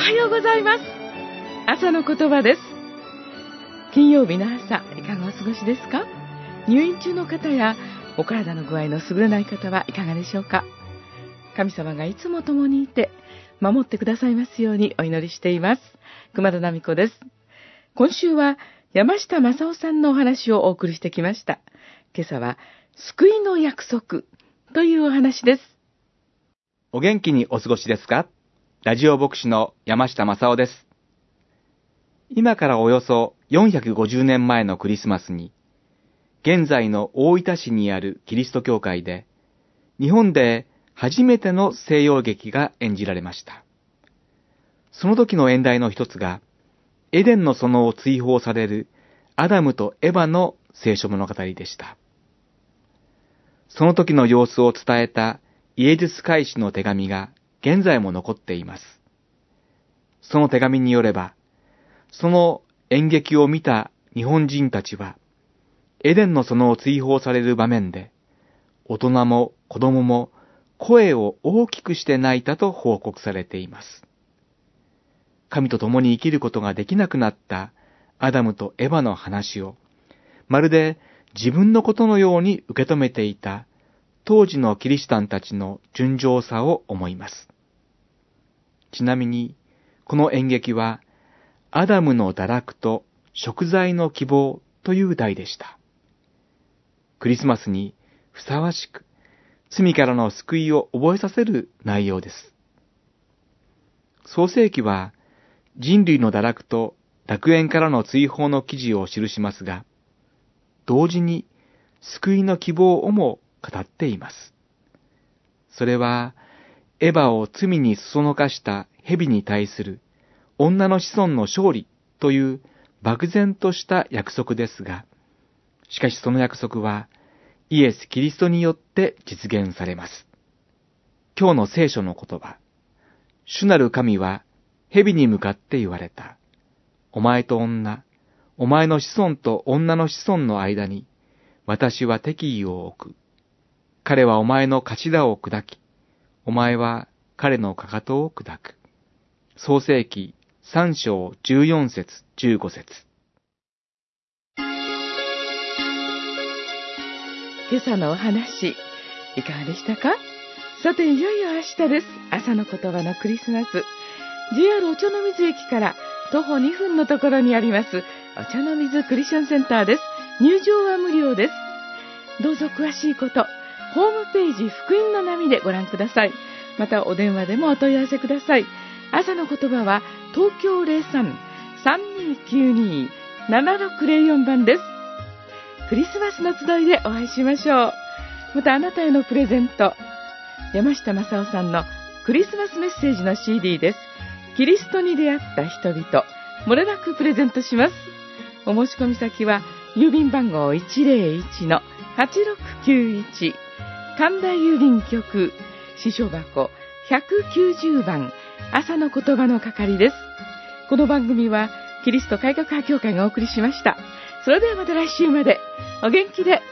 はようございます。朝の言葉です。金曜日の朝、いかがお過ごしですか？入院中の方やお体の具合の優れない方はいかがでしょうか？神様がいつも共にいて守ってくださいますようにお祈りしています。熊田奈美子です。今週は山下正夫さんのお話をお送りしてきました。今朝は救いの約束というお話です。 お元気にお過ごしですか？ラジオ牧師の山下正夫です。今からおよそ450年前のクリスマスに、現在の大分市にあるキリスト教会で、日本で初めての西洋劇が演じられました。その時の演題の一つが、エデンの園を追放されるアダムとエバの聖書物語でした。その時の様子を伝えたイエズス会士の手紙が現在も残っています。その手紙によれば、その演劇を見た日本人たちは、エデンの園を追放される場面で、大人も子供も声を大きくして泣いたと報告されています。神と共に生きることができなくなったアダムとエバの話を、まるで自分のことのように受け止めていた当時のキリシタンたちの純情さを思います。ちなみに、この演劇は、アダムの堕落と贖罪の希望という題でした。クリスマスにふさわしく、罪からの救いを覚えさせる内容です。創世記は、人類の堕落と楽園からの追放の記事を記しますが、同時に救いの希望をも語っています。それは、エヴァを罪にそそのかした蛇に対する女の子孫の勝利という漠然とした約束ですが、しかしその約束はイエス・キリストによって実現されます。今日の聖書の言葉、主なる神は蛇に向かって言われた。お前と女、お前の子孫と女の子孫の間に私は敵意を置く。彼はお前の頭を砕き、お前は彼のかかとを砕く。創世記3章14節15節。 今朝のお話、いかがでしたか？さて、いよいよ明日です。朝の言葉のクリスマス。JR お茶の水駅から徒歩2分のところにあります、お茶の水クリスチャンセンターです。入場は無料です。どうぞ詳しいこと、ホームページ福音の波でご覧ください。またお電話でもお問い合わせください。朝の言葉は東京 03-3292-7604 番です。クリスマスの集いでお会いしましょう。またあなたへのプレゼント、山下正夫さんのクリスマスメッセージの CD です。キリストに出会った人々、漏れなくプレゼントします。お申し込み先は郵便番号 101-8691 神田郵便局支所箱190番、朝の言葉の係です。この番組はキリスト改革派協会がお送りしました。それではまた来週までお元気で。